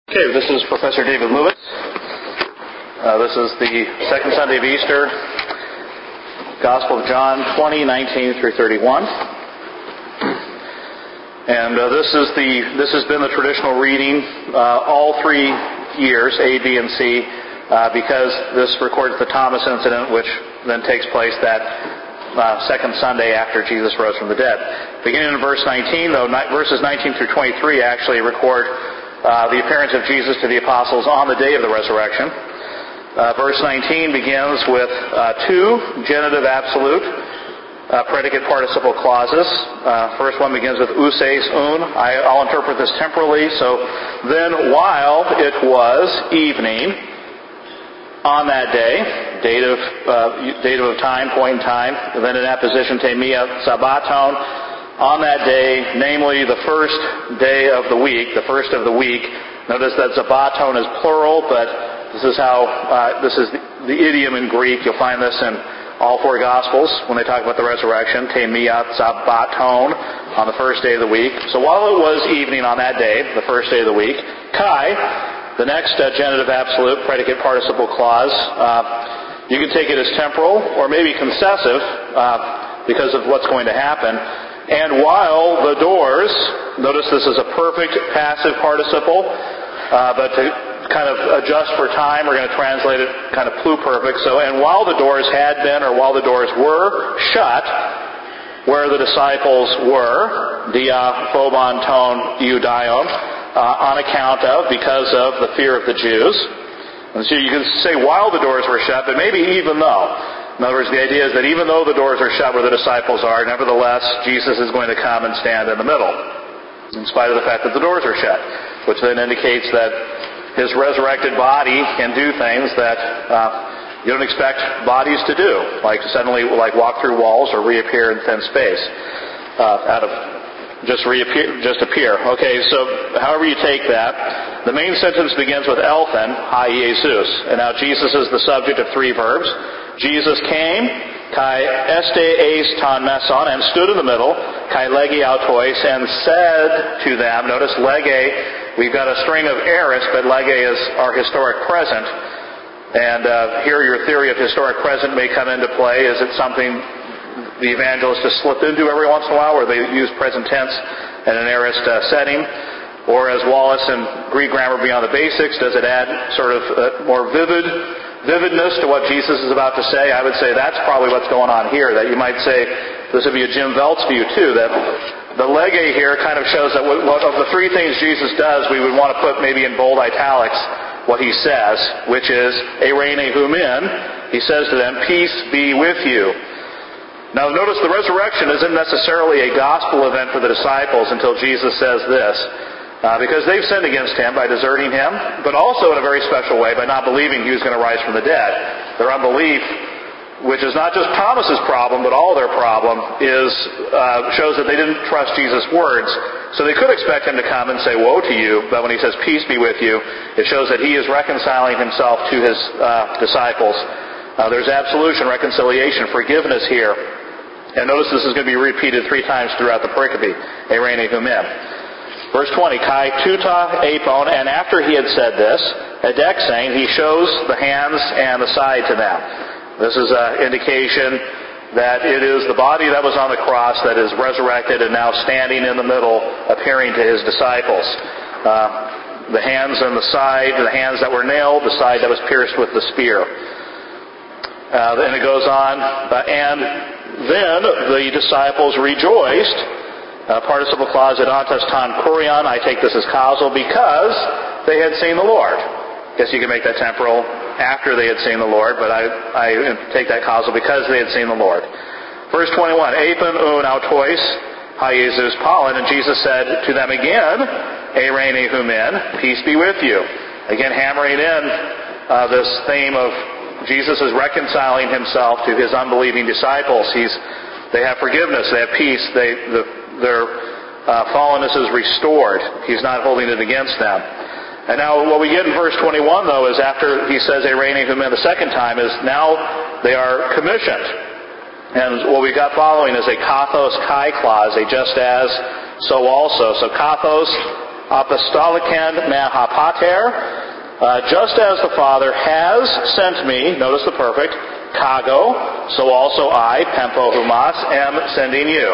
Okay, this is Professor David Lewis. This is the second Sunday of Easter, Gospel of John 20:19 through 31. And this has been the traditional reading all 3 years, A, B, and C, because this records the Thomas incident, which then takes place that second Sunday after Jesus rose from the dead. Beginning in verse 19, though, verses 19 through 23 actually record the appearance of Jesus to the apostles on the day of the resurrection. Verse 19 begins with two genitive absolute predicate participle clauses. First one begins with ouses un. I'll interpret this temporally. So then, while it was evening on that day, dative of time, point in time, and then in apposition temia sabbaton. On that day, namely the first day of the week, the first of the week. Notice that sabbaton is plural, but this is the idiom in Greek. You'll find this in all 4 Gospels when they talk about the resurrection. Temia sabbaton, on the first day of the week. So while it was evening on that day, the first day of the week, kai, the next genitive absolute predicate participle clause, you can take it as temporal or maybe concessive because of what's going to happen. And while the doors, notice this is a perfect passive participle, but to kind of adjust for time, we're going to translate it kind of pluperfect. So, and while the doors had been, or while the doors were shut, where the disciples were, dia phobon ton eudion, on account of, because of the fear of the Jews. And so you can say while the doors were shut, but maybe even though. In other words, the idea is that even though the doors are shut where the disciples are, nevertheless, Jesus is going to come and stand in the middle, in spite of the fact that the doors are shut, which then indicates that his resurrected body can do things that you don't expect bodies to do, like suddenly walk through walls or reappear in thin space, just appear. Okay, so however you take that, the main sentence begins with elthen, ha Jesus, and now Jesus is the subject of 3 verbs. Jesus came, kai este eis ton meson, and stood in the middle, kai legi autois, and said to them, notice lege, we've got a string of aorist, but lege is our historic present, and here your theory of historic present may come into play. Is it something the evangelists just slip into every once in a while, where they use present tense in an aorist setting? Or as Wallace in Greek Grammar Beyond the Basics, does it add sort of more vividness to what Jesus is about to say? I would say that's probably what's going on here. That you might say, this would be a Jim Veltz view too, that the lege here kind of shows that what of the 3 things Jesus does, we would want to put maybe in bold italics what he says, which is, eirene humin, he says to them, peace be with you. Now notice the resurrection isn't necessarily a gospel event for the disciples until Jesus says this. Because they've sinned against him by deserting him, but also in a very special way by not believing he was going to rise from the dead. Their unbelief, which is not just Thomas's problem, but all their problem, shows that they didn't trust Jesus' words. So they could expect him to come and say, woe to you, but when he says, peace be with you, it shows that he is reconciling himself to his disciples. There's absolution, reconciliation, forgiveness here. And notice this is going to be repeated 3 times throughout the pericope, eirene humin. Verse 20, kai tuta apon, and after he had said this, edexane, he shows the hands and the side to them. This is an indication that it is the body that was on the cross that is resurrected and now standing in the middle, appearing to his disciples. The hands and the side, the hands that were nailed, the side that was pierced with the spear. Then it goes on, and then the disciples rejoiced. Participle clause, edantos ton kurion, I take this as causal, because they had seen the Lord. Guess you can make that temporal after they had seen the Lord, but I take that causal because they had seen the Lord. Verse 21, apon un autois, ha Jesus pollen, and Jesus said to them again, eirene humin, peace be with you. Again, hammering in this theme of Jesus is reconciling himself to his unbelieving disciples. They have forgiveness, they have peace, their fallenness is restored. He's not holding it against them. And now what we get in verse 21, though, is after he says eirene humin the second time, is now they are commissioned. And what we've got following is a kathos kai clause, a just as, so also. So kathos apostoliken mahapater, just as the Father has sent me, notice the perfect, kago, so also I, pempo humas, am sending you.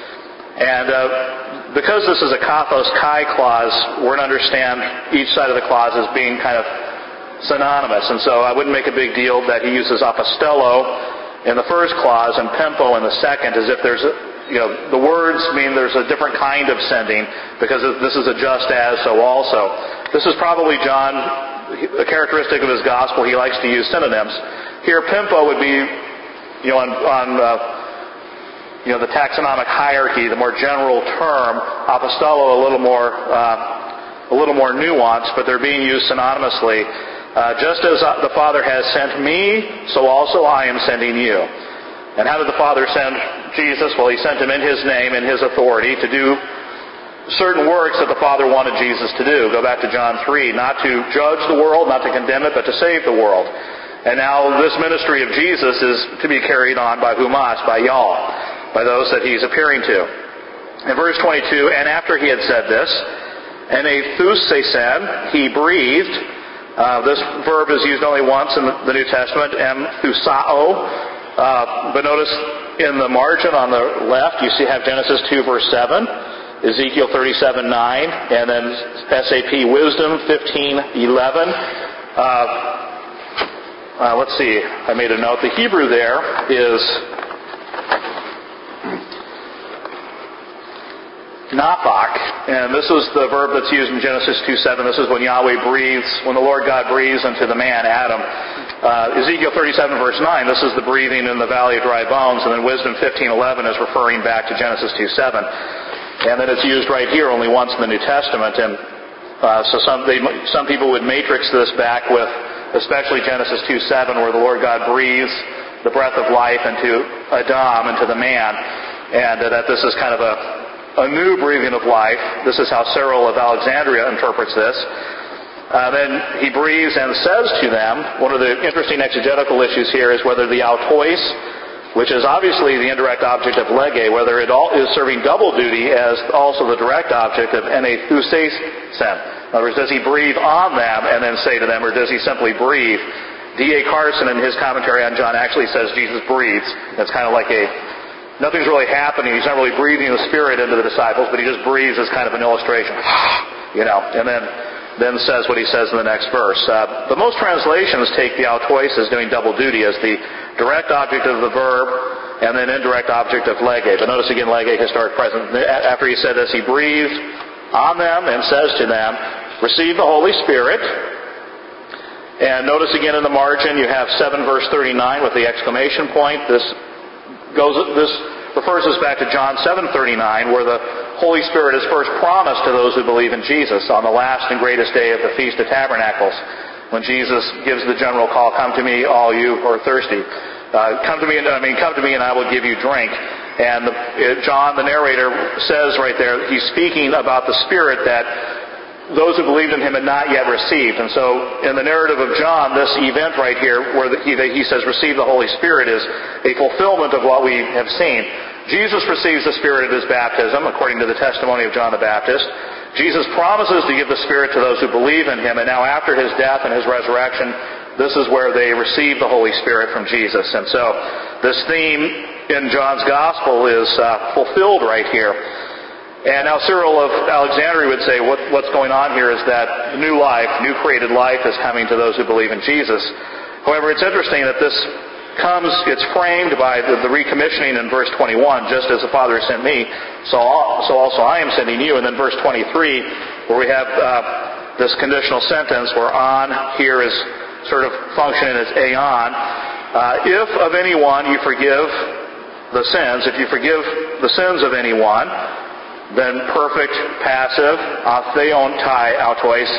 And because this is a kathos kai clause, we're going to understand each side of the clause as being kind of synonymous. And so I wouldn't make a big deal that he uses apostello in the first clause and pempo in the second, as if there's the words mean there's a different kind of sending, because this is a just as, so also. This is probably John, a characteristic of his gospel. He likes to use synonyms. Here, pempo would be, on the taxonomic hierarchy, the more general term. Apostello a little more nuanced, but they're being used synonymously. Just as the Father has sent me, so also I am sending you. And how did the Father send Jesus? Well, he sent him in his name, in his authority, to do certain works that the Father wanted Jesus to do. Go back to John 3. Not to judge the world, not to condemn it, but to save the world. And now this ministry of Jesus is to be carried on by humas, by y'all, by those that he's appearing to. In verse 22, and after he had said this, enethusesen, he breathed. This verb is used only once in the New Testament, emthusao. But notice in the margin on the left, you have Genesis 2, verse 7, Ezekiel 37, 9, and then SAP Wisdom 15, 11. Let's see, I made a note. The Hebrew there is naphak, and this is the verb that's used in Genesis 2:7. This is when Yahweh breathes, when the Lord God breathes into the man, Adam. Ezekiel 37, verse 9, this is the breathing in the valley of dry bones, and then Wisdom 15:11 is referring back to Genesis 2:7. And then it's used right here only once in the New Testament, and so some people would matrix this back with, especially Genesis 2:7, where the Lord God breathes the breath of life into Adam, into the man, and that this is kind of a new breathing of life. This is how Cyril of Alexandria interprets this. Then he breathes and says to them, one of the interesting exegetical issues here is whether the autois, which is obviously the indirect object of lege, whether it is serving double duty as also the direct object of enethusesen. In other words, does he breathe on them and then say to them, or does he simply breathe? D.A. Carson, in his commentary on John, actually says Jesus breathes. It's kind of like nothing's really happening. He's not really breathing the Spirit into the disciples, but he just breathes as kind of an illustration. And then says what he says in the next verse. But most translations take the autois as doing double duty, as the direct object of the verb and then indirect object of lege. But notice again, lege, historic present. After he said this, he breathed on them and says to them, receive the Holy Spirit. And notice again in the margin, you have 7 verse 39 with the exclamation point. This refers us back to John 7:39, where the Holy Spirit is first promised to those who believe in Jesus on the last and greatest day of the Feast of Tabernacles, when Jesus gives the general call, come to me, all you who are thirsty. Come to me and I will give you drink. And John, the narrator, says right there, he's speaking about the Spirit that those who believed in him had not yet received. And so in the narrative of John, this event right here where he says receive the Holy Spirit is a fulfillment of what we have seen. Jesus receives the Spirit at his baptism, according to the testimony of John the Baptist. Jesus promises to give the Spirit to those who believe in him, and now after his death and his resurrection, this is where they receive the Holy Spirit from Jesus. And so this theme in John's Gospel is fulfilled right here. And now Cyril of Alexandria would say what's going on here is that new life, new created life is coming to those who believe in Jesus. However, it's interesting that it's framed by the recommissioning in verse 21, just as the Father sent me, so also I am sending you. And then verse 23, where we have this conditional sentence where on here is sort of functioning as aeon. If of anyone you forgive the sins, if you forgive the sins of anyone, then perfect passive, atheon tai autois,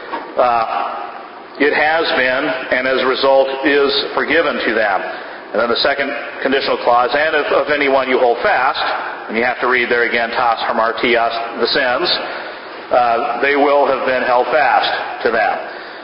it has been, and as a result is forgiven to them. And then the second conditional clause, and if of anyone you hold fast, and you have to read there again, tas hamartias, the sins, they will have been held fast to them.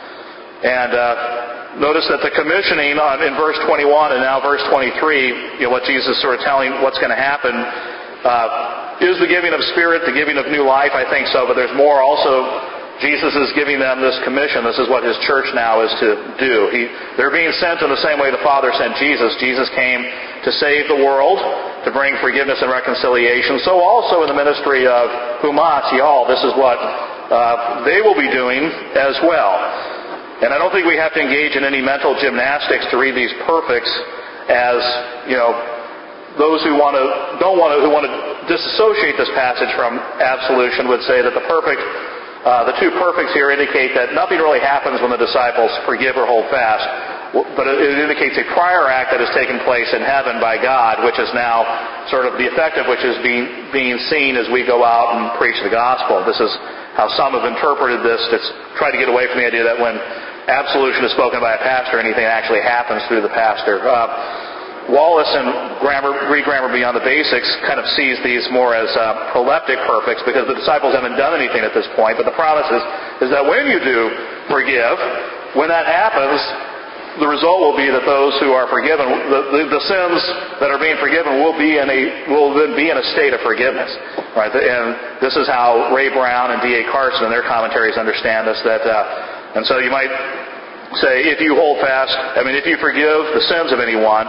And notice that the commissioning in verse 21 and now verse 23, what Jesus is sort of telling what's going to happen, Is the giving of Spirit the giving of new life? I think so, but there's more also. Jesus is giving them this commission. This is what His church now is to do. They're being sent in the same way the Father sent Jesus. Jesus came to save the world, to bring forgiveness and reconciliation. So also in the ministry of Humasial, this is what they will be doing as well. And I don't think we have to engage in any mental gymnastics to read these perfects as, those who want to disassociate this passage from absolution would say that the two perfects here indicate that nothing really happens when the disciples forgive or hold fast, but it indicates a prior act that has taken place in heaven by God, which is now sort of the effect of which is being seen as we go out and preach the gospel. This is how some have interpreted this. It's tried to get away from the idea that when absolution is spoken by a pastor, anything actually happens through the pastor. Wallace in Greek Grammar Beyond the Basics kind of sees these more as proleptic perfects because the disciples haven't done anything at this point. But the promise is that when you do forgive, when that happens, the result will be that those who are forgiven, the sins that are being forgiven will then be in a state of forgiveness, right? And this is how Ray Brown and D.A. Carson in their commentaries understand this. And so you might say, if you forgive the sins of anyone,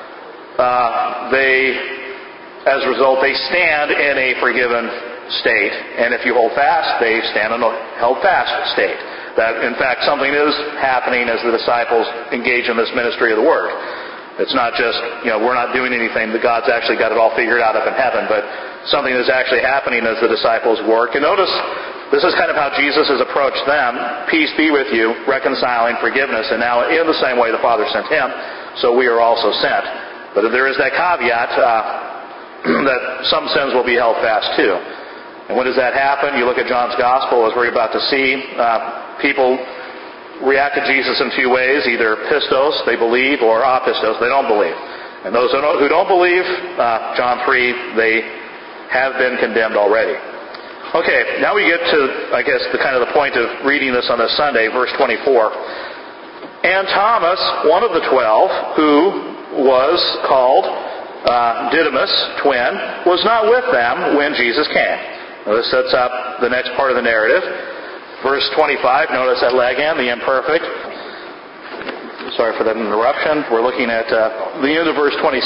as a result, they stand in a forgiven state. And if you hold fast, they stand in a held fast state. That, in fact, something is happening as the disciples engage in this ministry of the Word. It's not just, we're not doing anything, that God's actually got it all figured out up in heaven, but something is actually happening as the disciples work. And notice, this is kind of how Jesus has approached them. Peace be with you, reconciling forgiveness. And now, in the same way the Father sent Him, so we are also sent. But there is that caveat that some sins will be held fast too. And when does that happen? You look at John's Gospel, as we're about to see. People react to Jesus in two ways. Either pistos, they believe, or apistos, they don't believe. And those who don't believe, John 3, they have been condemned already. Okay, now we get to, I guess, the point of reading this on this Sunday, verse 24. And Thomas, one of the 12, who was called Didymus, twin, was not with them when Jesus came. Now, this sets up the next part of the narrative. Verse 25, notice at Legam, the imperfect. Sorry for that interruption. We're looking at the end of verse 27.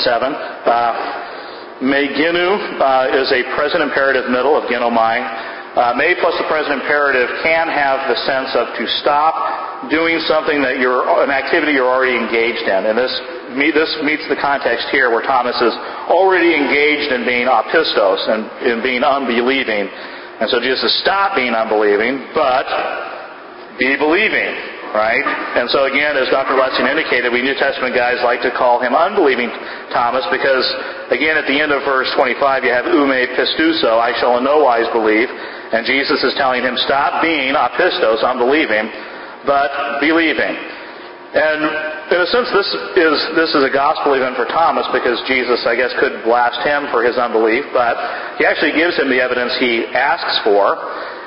Meginu is a present imperative middle of genomai. May plus the present imperative can have the sense of to stop doing something that an activity you're already engaged in. And this meets the context here where Thomas is already engaged in being apistos and in being unbelieving. And so Jesus says, stop being unbelieving, but be believing, right? And so again, as Dr. Lessing indicated, we New Testament guys like to call him unbelieving Thomas because, again, at the end of verse 25, you have ume pistuso, I shall in no wise believe. And Jesus is telling him, stop being apistos, unbelieving, but believing. And in a sense, this is a gospel event for Thomas because Jesus, I guess, could blast him for his unbelief, but he actually gives him the evidence he asks for.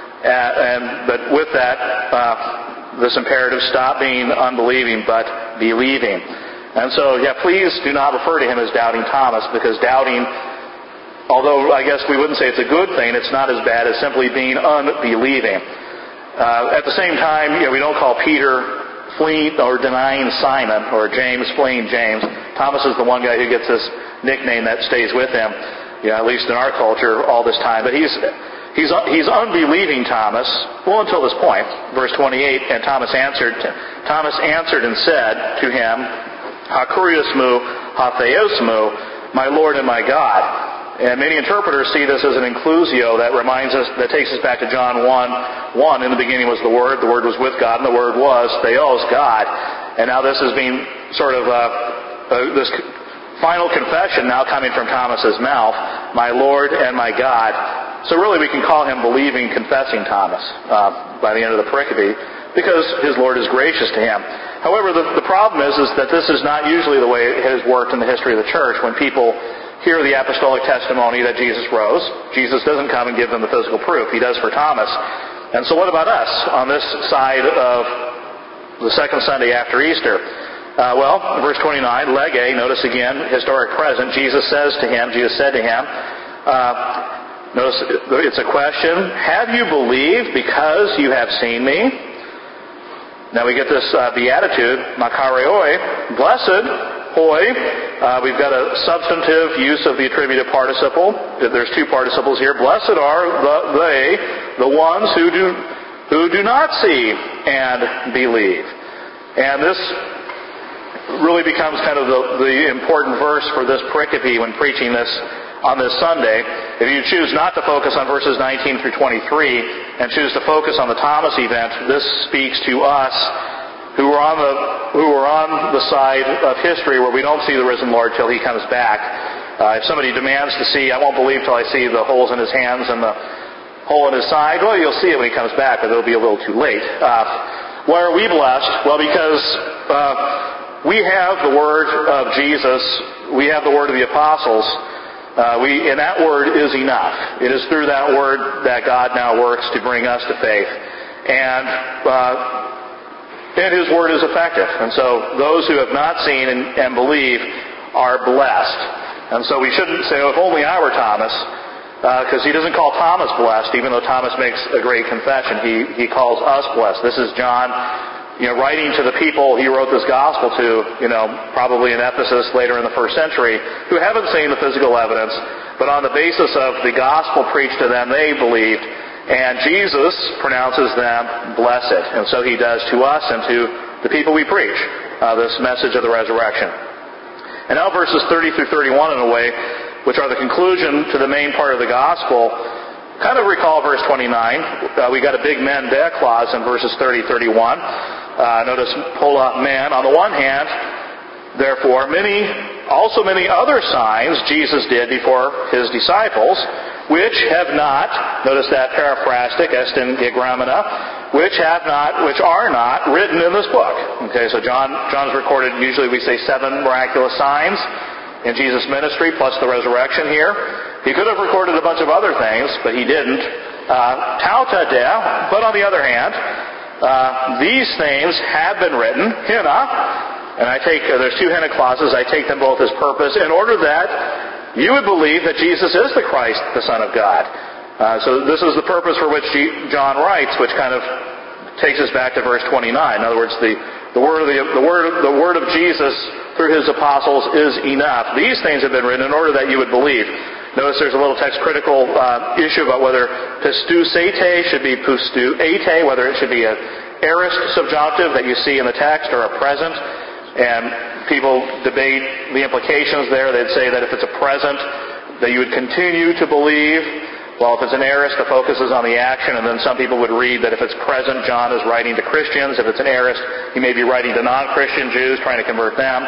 But with that, this imperative, stop being unbelieving, but believing. And so, please do not refer to him as doubting Thomas because doubting, although I guess we wouldn't say it's a good thing, it's not as bad as simply being unbelieving. At the same time, we don't call Peter fleeing or denying Simon, or James fleeing James. Thomas is the one guy who gets this nickname that stays with him, at least in our culture, all this time. But he's unbelieving Thomas, well, until this point. Verse 28, and Thomas answered and said to him, Hakuriosmu, Hatheosmu, my Lord and my God. And many interpreters see this as an inclusio that takes us back to John 1. In the beginning was the Word was with God, and the Word was Theos, God. And now this is being sort of this final confession now coming from Thomas's mouth, my Lord and my God. So really we can call him believing, confessing Thomas by the end of the pericope, because his Lord is gracious to him. However, the problem is that this is not usually the way it has worked in the history of the church. When people hear the apostolic testimony that Jesus rose, Jesus doesn't come and give them the physical proof. He does for Thomas. And so what about us on this side of the second Sunday after Easter? Verse 29, lege, notice again, historic present, Jesus said to him, Notice it's a question. Have you believed because you have seen me? Now we get this beatitude, makarioi, blessed, hoi. We've got a substantive use of the attributive participle. There's two participles here. Blessed are the ones who do not see and believe. And this really becomes kind of the important verse for this pericope when preaching this on this Sunday. If you choose not to focus on verses 19 through 23 and choose to focus on the Thomas event, this speaks to us who are on the side of history where we don't see the risen Lord till He comes back. If somebody demands to see, I won't believe till I see the holes in His hands and the hole in His side, well, you'll see it when He comes back, but it'll be a little too late. Why are we blessed? Well, because we have the Word of Jesus. We have the Word of the Apostles. And that Word is enough. It is through that Word that God now works to bring us to faith. And His Word is effective. And so those who have not seen and believe are blessed. And so we shouldn't say, oh, if only I were Thomas, because He doesn't call Thomas blessed, even though Thomas makes a great confession. He calls us blessed. This is John, writing to the people he wrote this gospel to, probably in Ephesus later in the first century, who haven't seen the physical evidence, but on the basis of the gospel preached to them, they believed. And Jesus pronounces them blessed. And so He does to us and to the people we preach this message of the resurrection. And now verses 30 through 31 in a way, which are the conclusion to the main part of the gospel, kind of recall verse 29. We got a big men de clause in verses 30, 31. Notice pola man. On the one hand, therefore, many other signs Jesus did before His disciples, which have not, notice that paraphrastic, est in diagrammata, which are not written in this book. Okay, so John's recorded, usually we say 7 miraculous signs in Jesus' ministry, plus the resurrection here. He could have recorded a bunch of other things, but he didn't. Tauta de, but on the other hand, these things have been written, hina, and there's 2 hina clauses, I take them both as purpose, in order that you would believe that Jesus is the Christ, the Son of God. So this is the purpose for which John writes, which kind of takes us back to verse 29. In other words, the word of Jesus through His apostles is enough. These things have been written in order that you would believe. Notice there's a little text critical issue about whether pistou sete should be pustou ete, whether it should be an aorist subjunctive that you see in the text or a present. And people debate the implications there. They'd say that if it's a present, that you would continue to believe. Well, if it's an aorist, the focus is on the action, and then some people would read that if it's present, John is writing to Christians. If it's an aorist, he may be writing to non-Christian Jews, trying to convert them.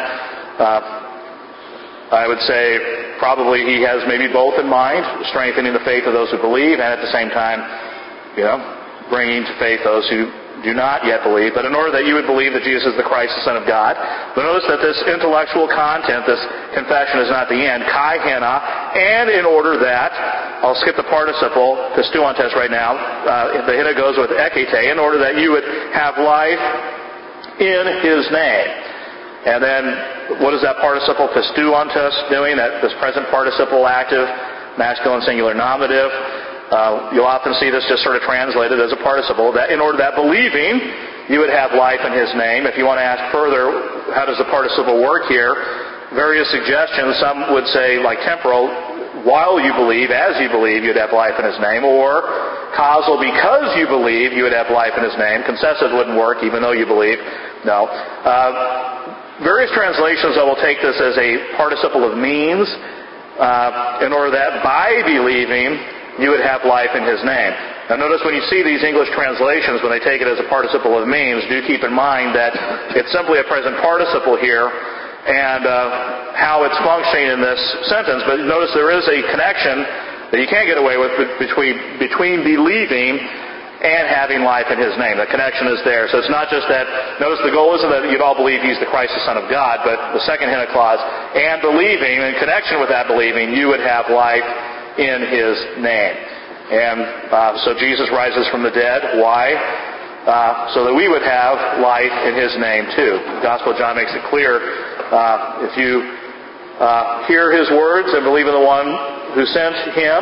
I would say probably he has maybe both in mind, strengthening the faith of those who believe, and at the same time, bringing to faith those who do not yet believe. But in order that you would believe that Jesus is the Christ, the Son of God. But notice that this intellectual content, this confession is not the end. Kai hena, and in order that, I'll skip the participle, pisteuantes right now, the hena goes with ekete, in order that you would have life in His name. And then, what is that participle pisteuantes doing? This present participle active, masculine singular nominative. You'll often see this just sort of translated as a participle, that in order that believing, you would have life in His name. If you want to ask further, how does the participle work here? Various suggestions. Some would say, like temporal, while you believe, as you believe, you'd have life in His name. Or causal, because you believe, you would have life in His name. Concessive wouldn't work, even though you believe. No. Various translations, I will take this as a participle of means, in order that by believing, you would have life in His name. Now notice when you see these English translations, when they take it as a participle of means, do keep in mind that it's simply a present participle here, and how it's functioning in this sentence. But notice there is a connection that you can't get away with between believing and having life in His name. The connection is there. So it's not just that, notice the goal isn't that you'd all believe He's the Christ, the Son of God, but the second hina clause, and believing, in connection with that believing, you would have life in His name. And so Jesus rises from the dead. Why? So that we would have life in His name too. The Gospel of John makes it clear, if you hear His words and believe in the one who sent Him,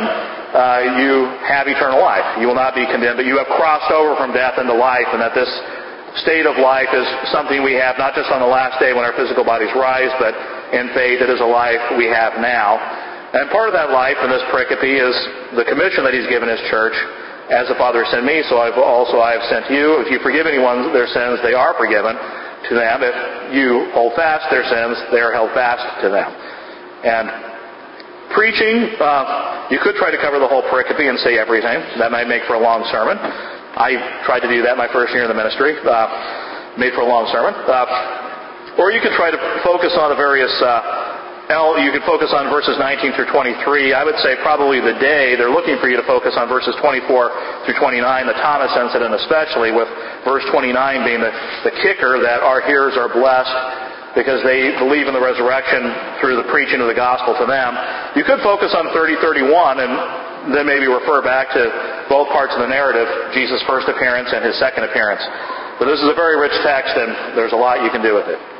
you have eternal life. You will not be condemned, but you have crossed over from death into life, and that this state of life is something we have not just on the last day when our physical bodies rise, but in faith it is a life we have now. And part of that life in this pericope is the commission that he's given his church. As the Father sent me, so I have sent you. If you forgive anyone their sins, they are forgiven to them. If you hold fast their sins, they are held fast to them. And preaching, you could try to cover the whole pericope and say everything. That might make for a long sermon. I tried to do that my first year in the ministry. Made for a long sermon. Or you could try to focus on the various... you could focus on verses 19 through 23. I would say probably the day they're looking for you to focus on verses 24 through 29, the Thomas incident especially, with verse 29 being the kicker that our hearers are blessed because they believe in the resurrection through the preaching of the gospel to them. You could focus on 30-31 and then maybe refer back to both parts of the narrative, Jesus' first appearance and his second appearance. But this is a very rich text, and there's a lot you can do with it.